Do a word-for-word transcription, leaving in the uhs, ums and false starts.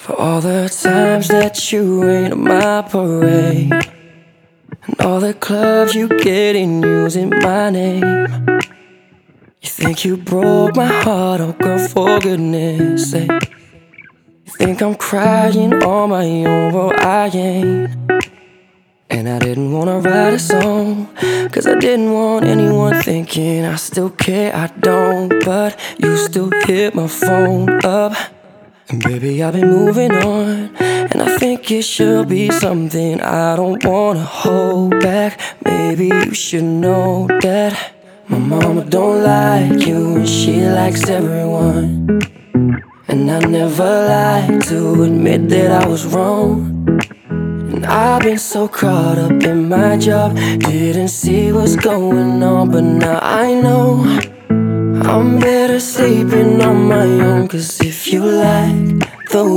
For all the times that you ain't on my parade, and all the clubs you get in using my name. You think you broke my heart, oh girl, for goodness sake. You think I'm crying on my own, well I ain't. And I didn't wanna write a song, cause I didn't want anyone thinking I still care, I don't. But you still hit my phone up, and baby I've been moving on, and I think it should be something I don't wanna hold back. Maybe you should know that my mama don't like you and she likes everyone. And I never like to admit that I was wrong. And I've been so caught up in my job, didn't see what's going on. But now I know I'm better sleeping on my own. Cause if you like